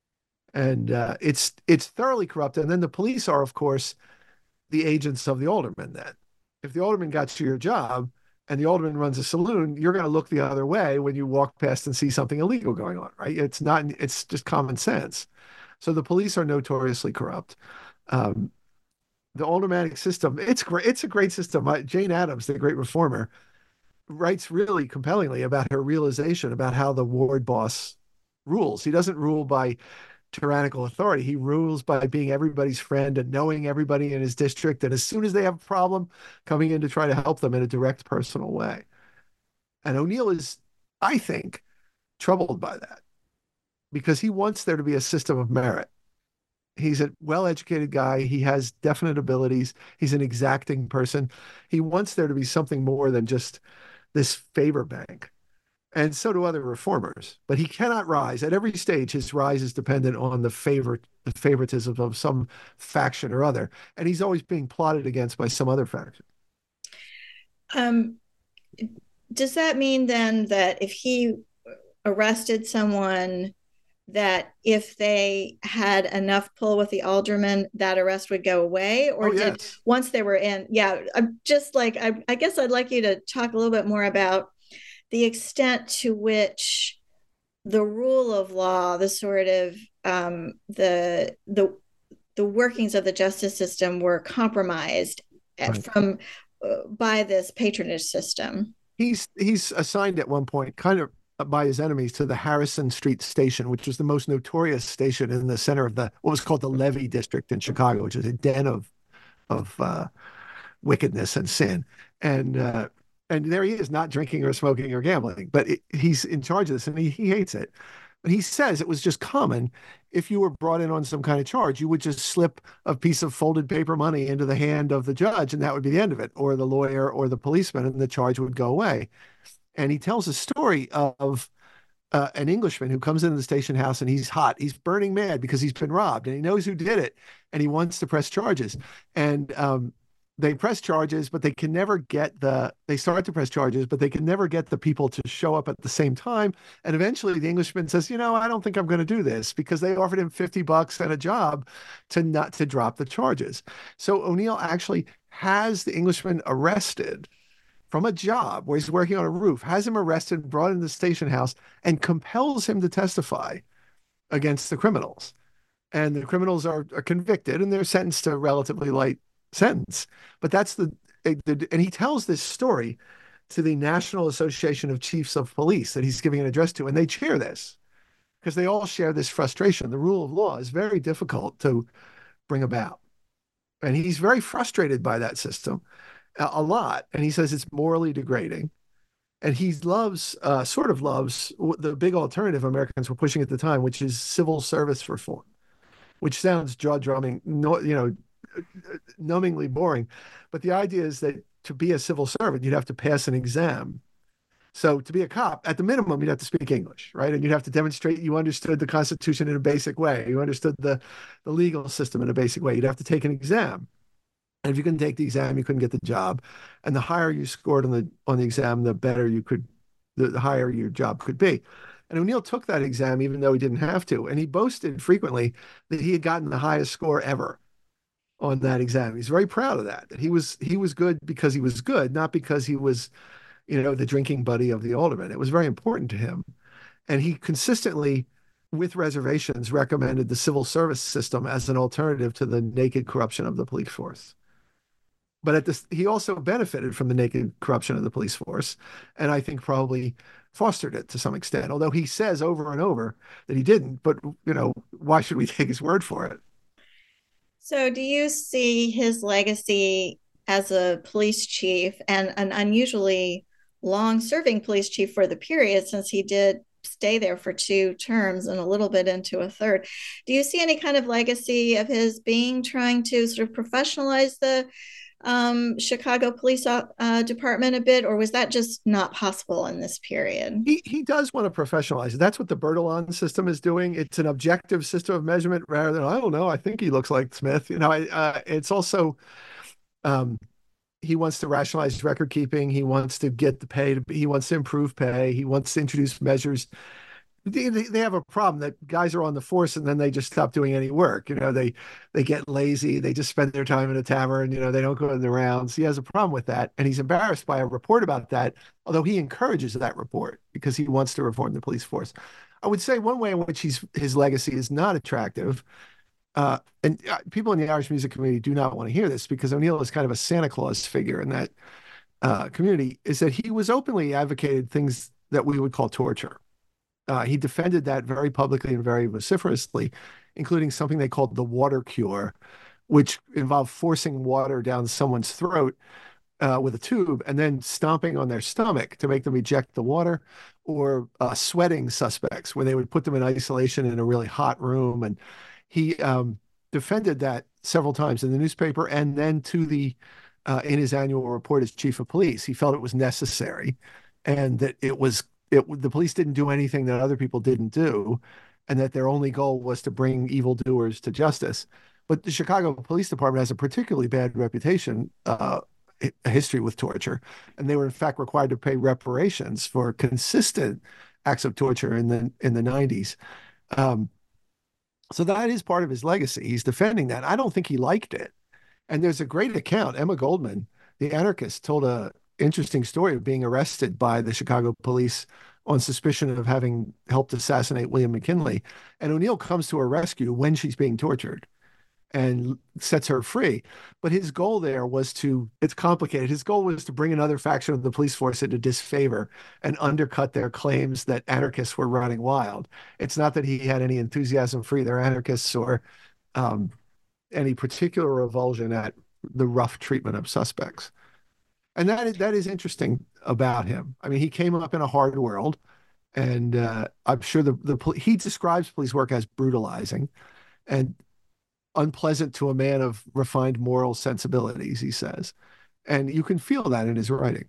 And uh, it's it's thoroughly corrupt. And then the police are, of course, the agents of the alderman. Then, if the alderman got you your job and the alderman runs a saloon, you're going to look the other way when you walk past and see something illegal going on, right? It's not. It's just common sense. So the police are notoriously corrupt. Um, the aldermanic system, it's great. It's a great system. Jane Addams, the great reformer, writes really compellingly about her realization about how the ward boss rules. He doesn't rule by tyrannical authority. He rules by being everybody's friend and knowing everybody in his district. And as soon as they have a problem, coming in to try to help them in a direct, personal way. And O'Neill is, I think, troubled by that because he wants there to be a system of merit. He's a well-educated guy. He has definite abilities. He's an exacting person. He wants there to be something more than just this favor bank. And so do other reformers. But he cannot rise. At every stage, his rise is dependent on the favor, the favoritism of some faction or other. And he's always being plotted against by some other faction. Um, does that mean then that if he arrested someone, that if they had enough pull with the alderman, that arrest would go away? Or oh, did yes. once they were in? Yeah, I'm just like, I, I guess I'd like you to talk a little bit more about the extent to which the rule of law, the sort of um, the the the workings of the justice system were compromised right. from uh, by this patronage system. He's he's assigned at one point, kind of by his enemies, to the Harrison Street Station, which was the most notorious station in the center of the what was called the Levee District in Chicago, which is a den of of uh, wickedness and sin. And uh, And there he is, not drinking or smoking or gambling, but it, he's in charge of this and he, he hates it. But he says it was just common. If you were brought in on some kind of charge, you would just slip a piece of folded paper money into the hand of the judge, and that would be the end of it, or the lawyer or the policeman, and the charge would go away. And he tells a story of uh, an Englishman who comes into the station house and he's hot. He's burning mad because he's been robbed and he knows who did it and he wants to press charges. And um, they press charges, but they can never get the, they start to press charges, but they can never get the people to show up at the same time. And eventually the Englishman says, you know, I don't think I'm going to do this, because they offered him fifty bucks and a job to not to drop the charges. So O'Neill actually has the Englishman arrested from a job where he's working on a roof, has him arrested, brought into the station house, and compels him to testify against the criminals. And the criminals are, are convicted and they're sentenced to a relatively light sentence. But that's the, the, and he tells this story to the National Association of Chiefs of Police that he's giving an address to, and they cheer this because they all share this frustration. The rule of law is very difficult to bring about. And he's very frustrated by that system a, a lot. And he says it's morally degrading. And he loves, uh, sort of loves the big alternative Americans were pushing at the time, which is civil service reform, which sounds jaw-drumming, no, you know, numbingly boring. But the idea is that to be a civil servant, you'd have to pass an exam. So to be a cop, at the minimum, you'd have to speak English, right? And you'd have to demonstrate you understood the Constitution in a basic way. You understood the, the legal system in a basic way. You'd have to take an exam. And if you couldn't take the exam, you couldn't get the job. And the higher you scored on the on the exam, the better you could, the, the higher your job could be. And O'Neill took that exam, even though he didn't have to. And he boasted frequently that he had gotten the highest score ever on that exam. He's very proud of that. That he was he was good because he was good, not because he was, you know, the drinking buddy of the alderman. It was very important to him. And he consistently, with reservations, recommended the civil service system as an alternative to the naked corruption of the police force. But at this, he also benefited from the naked corruption of the police force, and I think probably fostered it to some extent. Although he says over and over that he didn't. But you know, why should we take his word for it? So, do you see his legacy as a police chief, and an unusually long-serving police chief for the period, since he did stay there for two terms and a little bit into a third? Do you see any kind of legacy of his being trying to sort of professionalize the um, Chicago Police uh, Department a bit, or was that just not possible in this period? He he does want to professionalize it. That's what the Bertillon system is doing. It's an objective system of measurement rather than, I don't know, I think he looks like Smith. You know, I, uh, it's also, um, he wants to rationalize record keeping. He wants to get the pay. To, he wants to improve pay. He wants to introduce measures. They, they have a problem that guys are on the force and then they just stop doing any work. You know, they they get lazy. They just spend their time in a tavern. You know, they don't go in the rounds. He has a problem with that, and he's embarrassed by a report about that. Although he encourages that report because he wants to reform the police force. I would say one way in which he's his legacy is not attractive. Uh, and people in the Irish music community do not want to hear this because O'Neill is kind of a Santa Claus figure in that uh, community, is that he was openly advocated things that we would call torture. Uh, he defended that very publicly and very vociferously, including something they called the water cure, which involved forcing water down someone's throat uh, with a tube and then stomping on their stomach to make them eject the water, or uh, sweating suspects, where they would put them in isolation in a really hot room. And he um, defended that several times in the newspaper and then to the uh, in his annual report as chief of police. He felt it was necessary and that it was It, the police didn't do anything that other people didn't do, and that their only goal was to bring evildoers to justice. But the Chicago Police Department has a particularly bad reputation, uh, a history with torture, and they were in fact required to pay reparations for consistent acts of torture in the in the nineties. Um, so that is part of his legacy. He's defending that. I don't think he liked it. And there's a great account. Emma Goldman, the anarchist, told a interesting story of being arrested by the Chicago police on suspicion of having helped assassinate William McKinley. And O'Neill comes to her rescue when she's being tortured and sets her free. But his goal there was to, it's complicated. His goal was to bring another faction of the police force into disfavor and undercut their claims that anarchists were running wild. It's not that he had any enthusiasm for either anarchists or um, any particular revulsion at the rough treatment of suspects. And that is, that is interesting about him. I mean, he came up in a hard world, and uh, I'm sure the, the he describes police work as brutalizing and unpleasant to a man of refined moral sensibilities, he says. And you can feel that in his writing.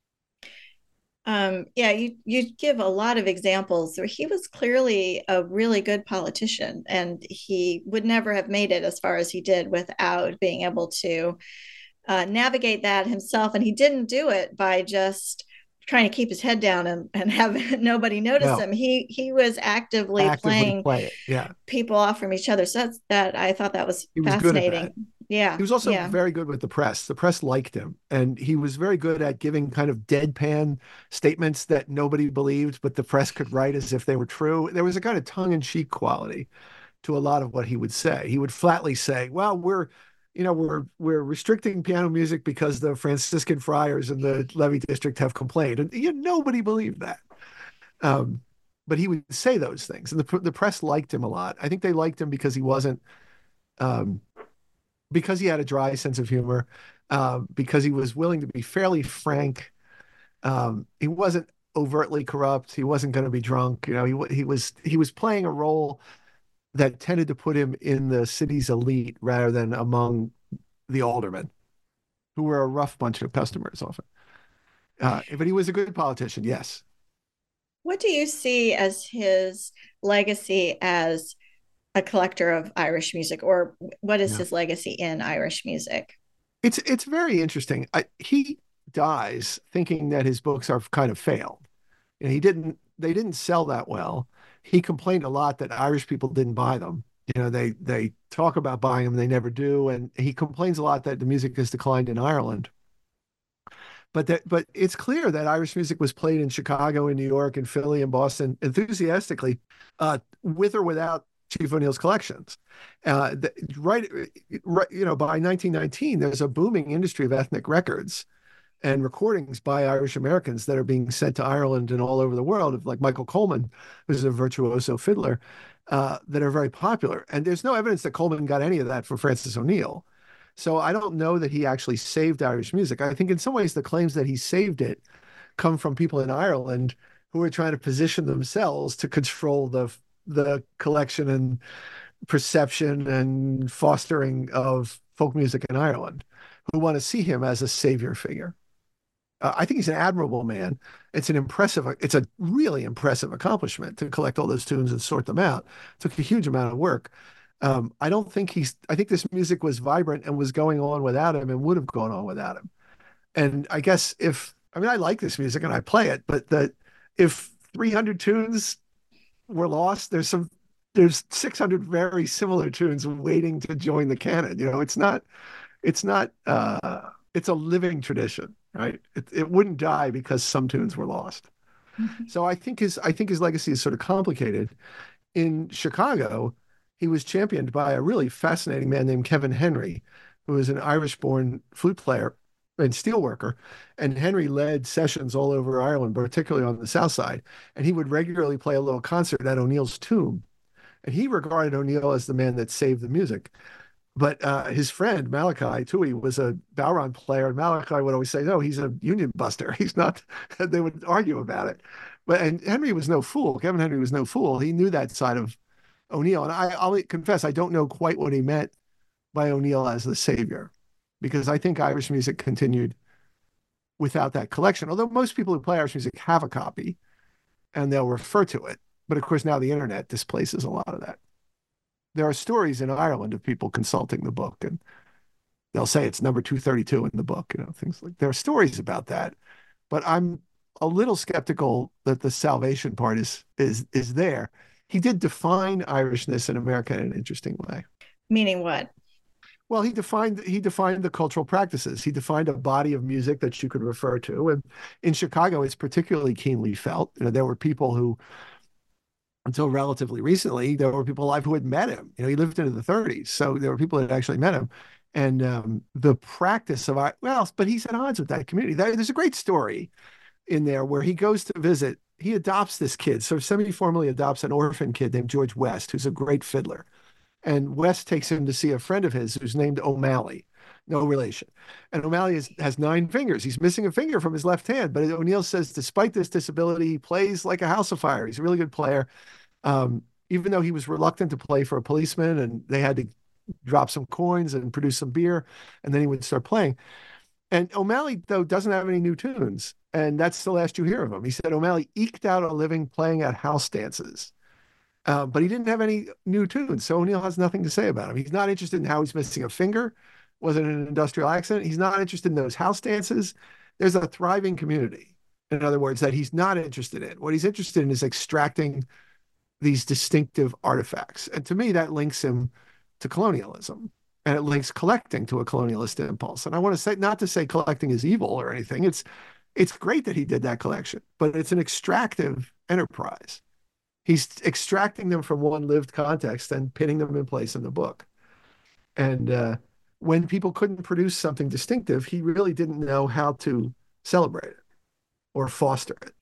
Um, yeah, you, you give a lot of examples where he was clearly a really good politician, and he would never have made it as far as he did without being able to Uh, navigate that himself. And he didn't do it by just trying to keep his head down and, and have nobody notice no. him. He he was actively, actively playing play it. Yeah. people off from each other. So that's that I thought that was, he was fascinating. Good at that. Yeah. He was also yeah. very good with the press. The press liked him, and he was very good at giving kind of deadpan statements that nobody believed, but the press could write as if they were true. There was a kind of tongue-in-cheek quality to a lot of what he would say. He would flatly say, well, we're you know, we're we're restricting piano music because the Franciscan friars in the Levy district have complained. And you know, nobody believed that. Um, but he would say those things. And the, the press liked him a lot. I think they liked him because he wasn't, um, because he had a dry sense of humor, uh, because he was willing to be fairly frank. Um, he wasn't overtly corrupt. He wasn't going to be drunk. You know, he he was he was playing a role that tended to put him in the city's elite rather than among the aldermen, who were a rough bunch of customers often. Uh, but he was a good politician, yes. What do you see as his legacy as a collector of Irish music, or what is yeah. his legacy in Irish music? It's it's very interesting. I, he dies thinking that his books are kind of failed. And he didn't. They didn't sell that well. He complained a lot that Irish people didn't buy them. You know, they they talk about buying them, they never do, and he complains a lot that the music has declined in Ireland. But that, but it's clear that Irish music was played in Chicago, in New York, and Philly, and Boston enthusiastically, uh, with or without Chief O'Neill's collections. Uh, the, right, right, you know, by nineteen nineteen, there's a booming industry of ethnic records and recordings by Irish Americans that are being sent to Ireland and all over the world, like Michael Coleman, who's a virtuoso fiddler, uh, that are very popular. And there's no evidence that Coleman got any of that from Francis O'Neill. So I don't know that he actually saved Irish music. I think in some ways the claims that he saved it come from people in Ireland who are trying to position themselves to control the the collection and perception and fostering of folk music in Ireland, who want to see him as a savior figure. Uh, I think he's an admirable man. It's an impressive, it's a really impressive accomplishment to collect all those tunes and sort them out. It took a huge amount of work. Um, I don't think he's, I think this music was vibrant and was going on without him and would have gone on without him. And I guess if, I mean, I like this music and I play it, but that if three hundred tunes were lost, there's some, there's six hundred very similar tunes waiting to join the canon. You know, it's not, it's not, uh, it's a living tradition, right? It, it wouldn't die because some tunes were lost. Mm-hmm. So I think his, I think his legacy is sort of complicated. In Chicago, he was championed by a really fascinating man named Kevin Henry, who was an Irish-born flute player and steelworker. And Henry led sessions all over Ireland, particularly on the South Side. And he would regularly play a little concert at O'Neill's tomb. And he regarded O'Neill as the man that saved the music. But uh, his friend, Malachi Tui, was a Bowron player. And Malachi would always say, no, he's a union buster. He's not. They would argue about it. But and Henry was no fool. Kevin Henry was no fool. He knew that side of O'Neill. And I, I'll confess, I don't know quite what he meant by O'Neill as the savior, because I think Irish music continued without that collection. Although most people who play Irish music have a copy and they'll refer to it. But of course, now the internet displaces a lot of that. There are stories in Ireland of people consulting the book, and they'll say it's number two thirty-two in the book, you know, things like, there are stories about that. But I'm a little skeptical that the salvation part is is is there. He did define Irishness in America in an interesting way. Meaning what? Well, he defined he defined the cultural practices. He defined a body of music that you could refer to. And in Chicago, it's particularly keenly felt. You know, there were people who, until relatively recently, there were people alive who had met him. You know, he lived into the thirties. So there were people that had actually met him. And um, the practice of, well, but he's at odds with that community. There's a great story in there where he goes to visit. He adopts this kid, so semi-formally adopts an orphan kid named George West, who's a great fiddler. And West takes him to see a friend of his who's named O'Malley, no relation. And O'Malley is, has nine fingers. He's missing a finger from his left hand. But O'Neill says, despite this disability, he plays like a house of fire. He's a really good player. Um, even though he was reluctant to play for a policeman and they had to drop some coins and produce some beer, and then he would start playing. And O'Malley, though, doesn't have any new tunes. And that's the last you hear of him. He said O'Malley eked out a living playing at house dances. Uh, but he didn't have any new tunes. So O'Neill has nothing to say about him. He's not interested in how he's missing a finger. Was it an industrial accident? He's not interested in those house dances. There's a thriving community, in other words, that he's not interested in. What he's interested in is extracting these distinctive artifacts. And to me, that links him to colonialism. And it links collecting to a colonialist impulse. And I want to say, not to say collecting is evil or anything. It's it's great that he did that collection, but it's an extractive enterprise. He's extracting them from one lived context and pinning them in place in the book. And uh, when people couldn't produce something distinctive, he really didn't know how to celebrate it or foster it.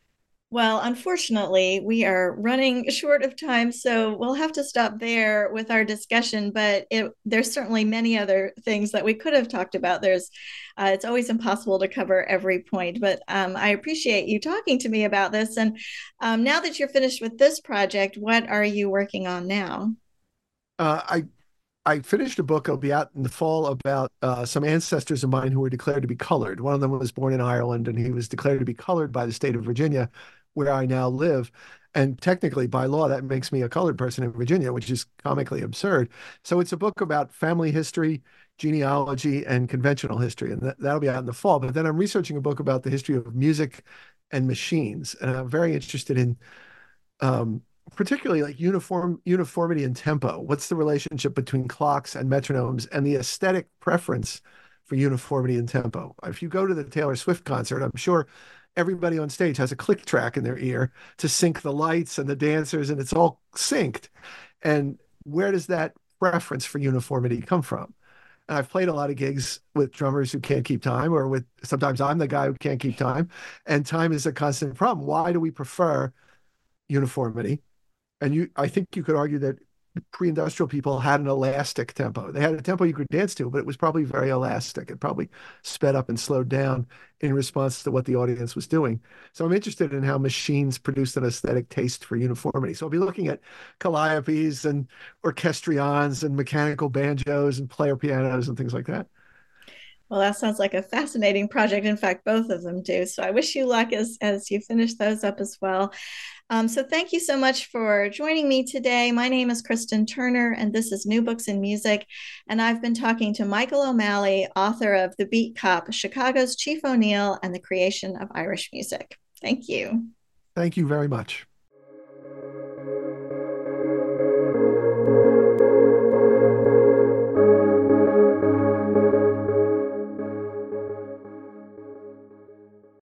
Well, unfortunately, we are running short of time, so we'll have to stop there with our discussion. But it, there's certainly many other things that we could have talked about. There's, uh, it's always impossible to cover every point, but um, I appreciate you talking to me about this. And um, now that you're finished with this project, what are you working on now? Uh, I I finished a book. It'll be out in the fall about uh, some ancestors of mine who were declared to be colored. One of them was born in Ireland, and he was declared to be colored by the state of Virginia, where I now live. And technically, by law, that makes me a colored person in Virginia, which is comically absurd. So it's a book about family history, genealogy, and conventional history. And that, that'll be out in the fall. But then I'm researching a book about the history of music and machines. And I'm very interested in um, particularly like uniform uniformity and tempo. What's the relationship between clocks and metronomes and the aesthetic preference for uniformity and tempo? If you go to the Taylor Swift concert, I'm sure everybody on stage has a click track in their ear to sync the lights and the dancers, and it's all synced. And where does that preference for uniformity come from? And I've played a lot of gigs with drummers who can't keep time, or with sometimes I'm the guy who can't keep time, and time is a constant problem. Why do we prefer uniformity? And you, I think you could argue that pre-industrial people had an elastic tempo. They had a tempo you could dance to, but it was probably very elastic. It probably sped up and slowed down in response to what the audience was doing. So I'm interested in how machines produced an aesthetic taste for uniformity. So I'll be looking at calliopes and orchestrions and mechanical banjos and player pianos and things like that. Well, that sounds like a fascinating project. In fact, both of them do. So I wish you luck as, as you finish those up as well. Um, so thank you so much for joining me today. My name is Kristen Turner, and this is New Books in Music. And I've been talking to Michael O'Malley, author of The Beat Cop, Chicago's Chief O'Neill, and the Creation of Irish Music. Thank you. Thank you very much.